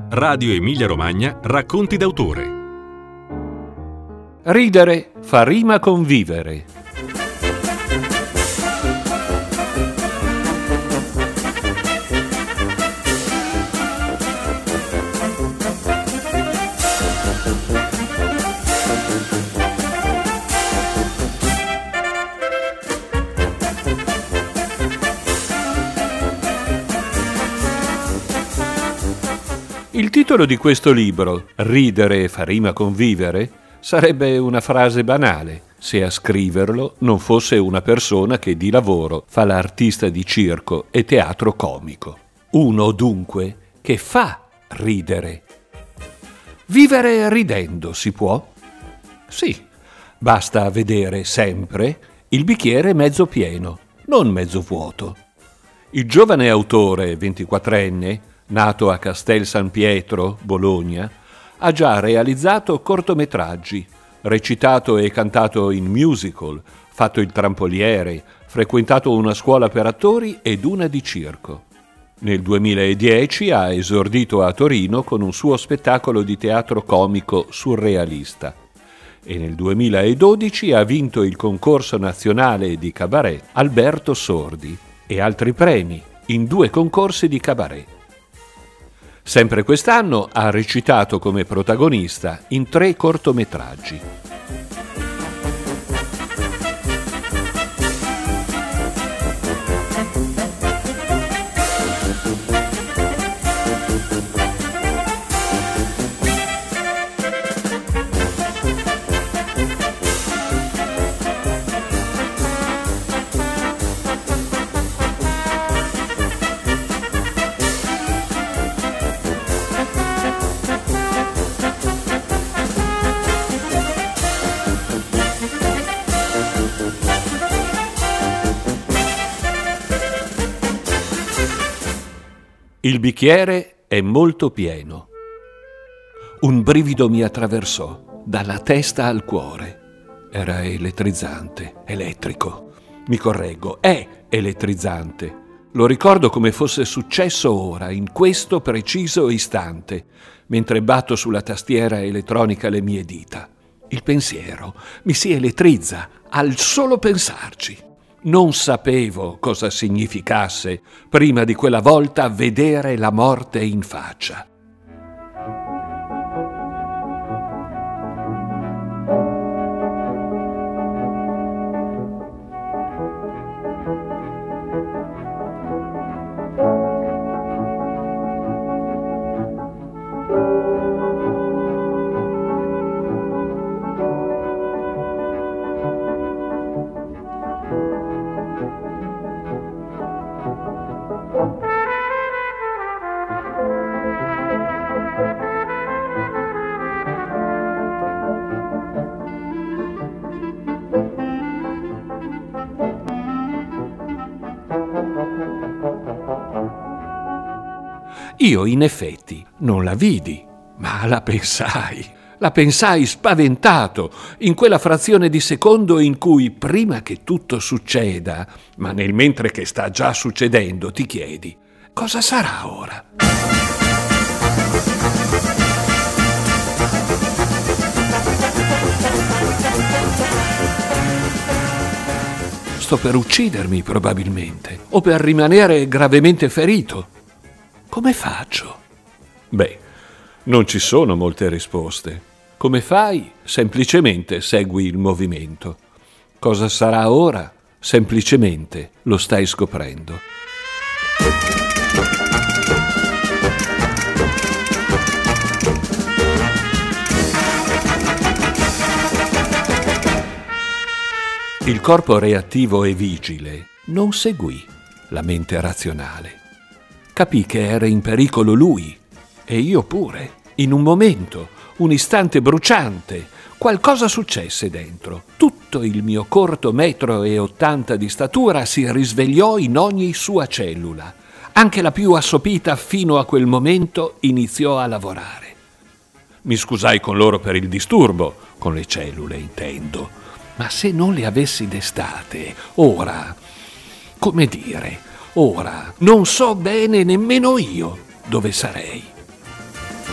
Radio Emilia Romagna, racconti d'autore. Ridere fa rima con vivere. Il titolo di questo libro, Ridere fa rima con vivere, sarebbe una frase banale se a scriverlo non fosse una persona che di lavoro fa l'artista di circo e teatro comico. Uno, dunque, che fa ridere. Vivere ridendo si può? Sì, basta vedere sempre il bicchiere mezzo pieno, non mezzo vuoto. Il giovane autore, 24enne, nato a Castel San Pietro, Bologna, ha già realizzato cortometraggi, recitato e cantato in musical, fatto il trampoliere, frequentato una scuola per attori ed una di circo. Nel 2010 ha esordito a Torino con un suo spettacolo di teatro comico surrealista e nel 2012 ha vinto il concorso nazionale di cabaret Alberto Sordi e altri premi in 2 concorsi di cabaret. Sempre quest'anno ha recitato come protagonista in 3 cortometraggi. Il bicchiere è molto pieno. Un brivido mi attraversò, dalla testa al cuore. Era elettrizzante, elettrico. Mi correggo, è elettrizzante. Lo ricordo come fosse successo ora, in questo preciso istante, mentre batto sulla tastiera elettronica le mie dita. Il pensiero mi si elettrizza al solo pensarci. Non sapevo cosa significasse, prima di quella volta, vedere la morte in faccia. Io, in effetti, non la vidi, ma la pensai spaventato, in quella frazione di secondo in cui, prima che tutto succeda, ma nel mentre che sta già succedendo, ti chiedi, cosa sarà ora? Sto per uccidermi, probabilmente, o per rimanere gravemente ferito. Come faccio? Beh, non ci sono molte risposte. Come fai? Semplicemente segui il movimento. Cosa sarà ora? Semplicemente lo stai scoprendo. Il corpo reattivo e vigile non seguì la mente razionale. Capì che era in pericolo lui, e io pure. In un momento, un istante bruciante, qualcosa successe dentro. Tutto il mio corto 1,80 m di statura si risvegliò in ogni sua cellula. Anche la più assopita fino a quel momento iniziò a lavorare. Mi scusai con loro per il disturbo, con le cellule intendo. Ma se non le avessi destate, ora, come dire... Ora non so bene nemmeno io dove sarei.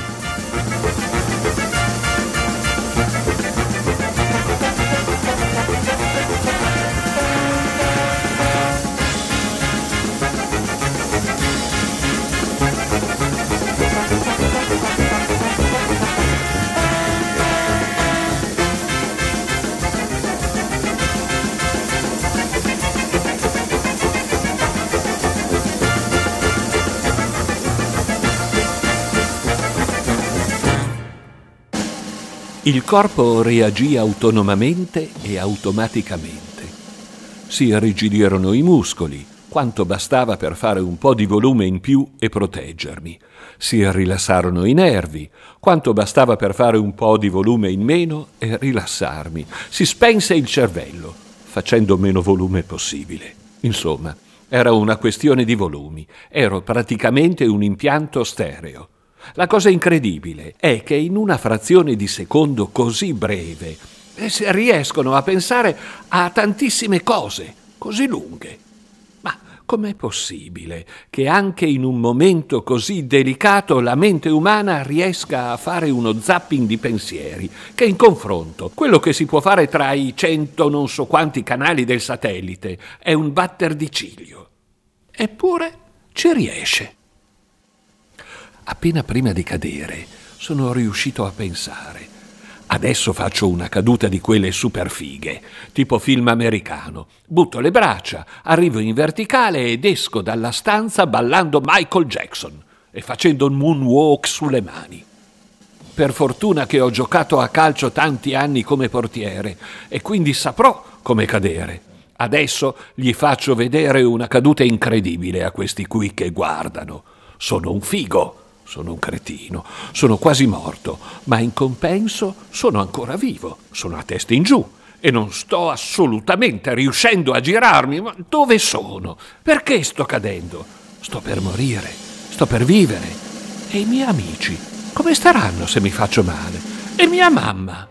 Il corpo reagì autonomamente e automaticamente. Si irrigidirono i muscoli, quanto bastava per fare un po' di volume in più e proteggermi. Si rilassarono i nervi, quanto bastava per fare un po' di volume in meno e rilassarmi. Si spense il cervello, facendo meno volume possibile. Insomma, era una questione di volumi. Ero praticamente un impianto stereo. La cosa incredibile è che in una frazione di secondo così breve riescono a pensare a tantissime cose così lunghe. Ma com'è possibile che anche in un momento così delicato la mente umana riesca a fare uno zapping di pensieri, che in confronto quello che si può fare tra i 100 non so quanti canali del satellite è un batter di ciglio? Eppure ci riesce. Appena prima di cadere sono riuscito a pensare: adesso faccio una caduta di quelle super fighe, tipo film americano. Butto le braccia, arrivo in verticale ed esco dalla stanza ballando Michael Jackson e facendo un moonwalk sulle mani. Per fortuna che ho giocato a calcio tanti anni come portiere e quindi saprò come cadere. Adesso gli faccio vedere una caduta incredibile a questi qui che guardano. Sono un figo. Sono un cretino, sono quasi morto, ma in compenso sono ancora vivo, sono a testa in giù e non sto assolutamente riuscendo a girarmi. Ma dove sono? Perché sto cadendo? Sto per morire, sto per vivere. E i miei amici, come staranno se mi faccio male? E mia mamma?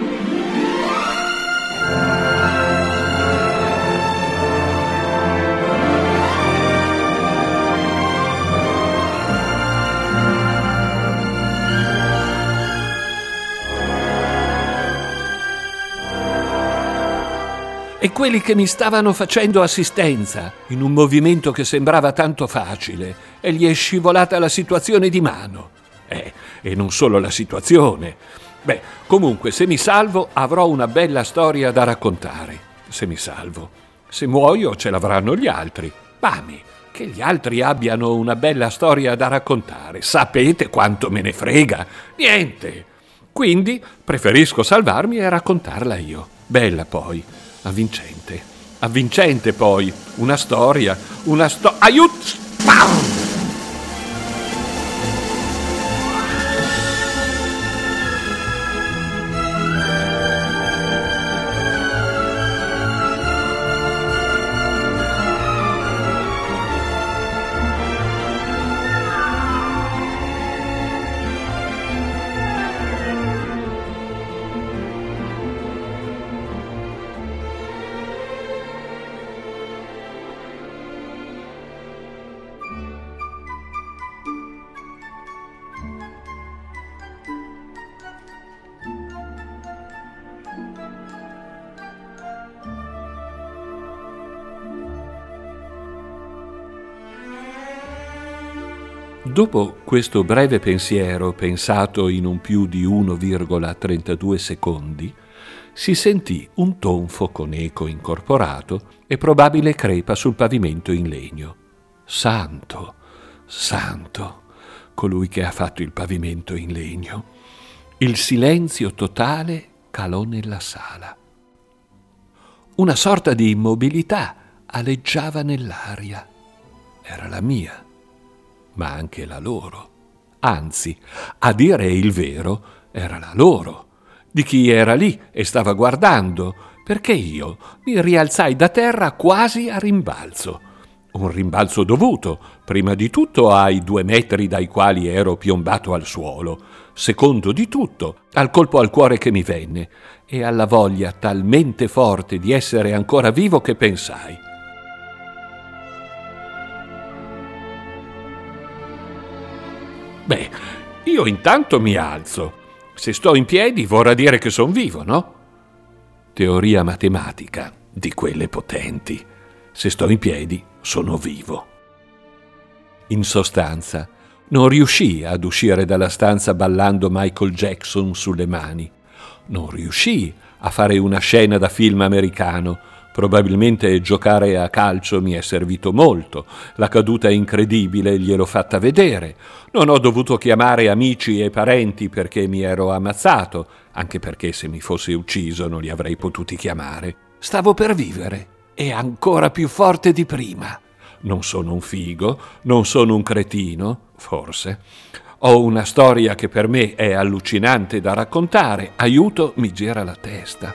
E quelli che mi stavano facendo assistenza, in un movimento che sembrava tanto facile, e gli è scivolata la situazione di mano. E non solo la situazione. Beh, comunque, se mi salvo avrò una bella storia da raccontare. Se mi salvo. Se muoio ce l'avranno gli altri. Bami, che gli altri abbiano una bella storia da raccontare. Sapete quanto me ne frega? Niente. Quindi preferisco salvarmi e raccontarla io. Bella poi. Avvincente poi, una storia, aiuto! Pam! Dopo questo breve pensiero, pensato in un più di 1,32 secondi, si sentì un tonfo con eco incorporato e probabile crepa sul pavimento in legno. Santo, santo, colui che ha fatto il pavimento in legno. Il silenzio totale calò nella sala. Una sorta di immobilità aleggiava nell'aria. Era la mia, ma anche la loro. Anzi, a dire il vero, era la loro, di chi era lì e stava guardando, perché io mi rialzai da terra quasi a rimbalzo. Un rimbalzo dovuto, prima di tutto ai 2 metri dai quali ero piombato al suolo, secondo di tutto al colpo al cuore che mi venne e alla voglia talmente forte di essere ancora vivo che pensai: beh, io intanto mi alzo. Se sto in piedi vorrà dire che son vivo, no? Teoria matematica di quelle potenti. Se sto in piedi, sono vivo. In sostanza, non riuscii ad uscire dalla stanza ballando Michael Jackson sulle mani. Non riuscii a fare una scena da film americano. Probabilmente giocare a calcio mi è servito molto. La caduta incredibile gliel'ho fatta vedere. Non ho dovuto chiamare amici e parenti perché mi ero ammazzato. anche perché se mi fossi ucciso non li avrei potuti chiamare. Stavo per vivere, e ancora più forte di prima. Non sono un figo, non sono un cretino, forse. Ho una storia che per me è allucinante da raccontare. Aiuto, mi gira la testa.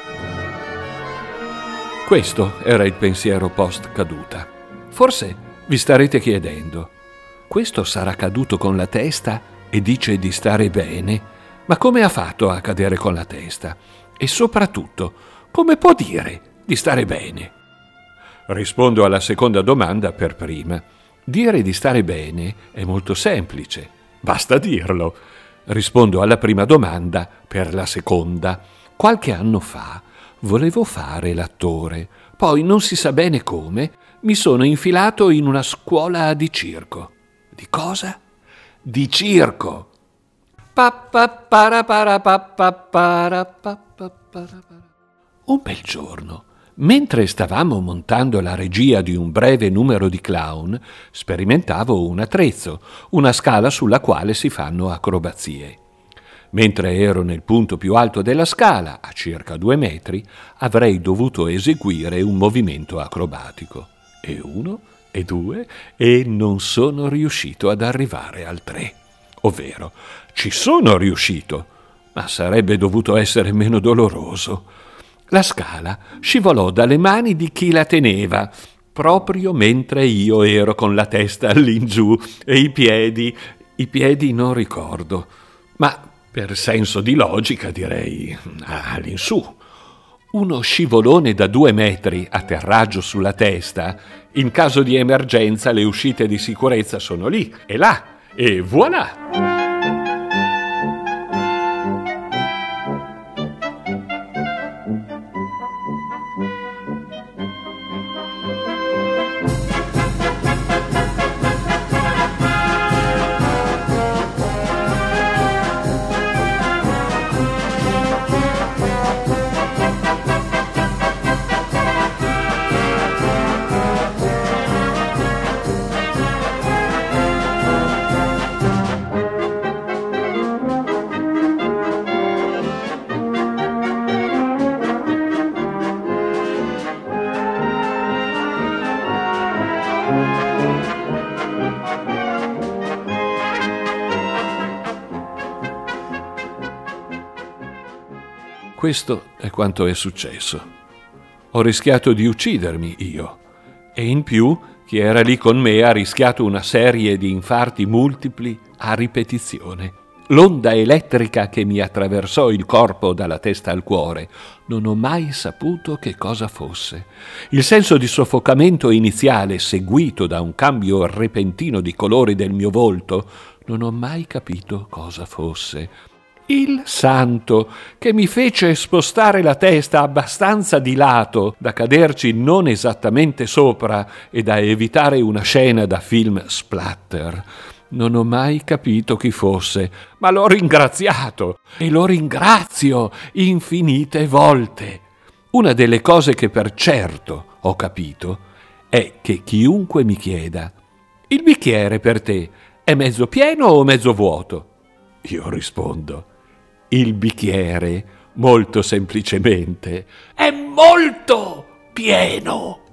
Questo era il pensiero post caduta. Forse vi starete chiedendo: questo sarà caduto con la testa e dice di stare bene? Ma come ha fatto a cadere con la testa? E soprattutto, come può dire di stare bene? Rispondo alla seconda domanda per prima. Dire di stare bene è molto semplice, basta dirlo. Rispondo alla prima domanda per la seconda. Qualche anno fa volevo fare l'attore, poi non si sa bene come mi sono infilato in una scuola di circo. Di cosa? Di circo! Un bel giorno, mentre stavamo montando la regia di un breve numero di clown, sperimentavo un attrezzo, una scala sulla quale si fanno acrobazie. Mentre ero nel punto più alto della scala, a circa 2 metri, avrei dovuto eseguire un movimento acrobatico. E 1, e 2, e non sono riuscito ad arrivare al 3. Ovvero, ci sono riuscito, ma sarebbe dovuto essere meno doloroso. La scala scivolò dalle mani di chi la teneva, proprio mentre io ero con la testa all'ingiù e i piedi non ricordo, ma per senso di logica direi all'insù. Uno scivolone da 2 metri, atterraggio sulla testa. In caso di emergenza le uscite di sicurezza sono lì e là, e voilà! Questo è quanto è successo. Ho rischiato di uccidermi io, e in più chi era lì con me ha rischiato una serie di infarti multipli a ripetizione. L'onda elettrica che mi attraversò il corpo dalla testa al cuore non ho mai saputo che cosa fosse. Il senso di soffocamento iniziale, seguito da un cambio repentino di colori del mio volto, non ho mai capito cosa fosse. Il santo che mi fece spostare la testa abbastanza di lato da caderci non esattamente sopra e da evitare una scena da film splatter. Non ho mai capito chi fosse, ma l'ho ringraziato e lo ringrazio infinite volte. Una delle cose che per certo ho capito è che chiunque mi chieda: il bicchiere per te è mezzo pieno o mezzo vuoto? Io rispondo: il bicchiere, molto semplicemente, è molto pieno.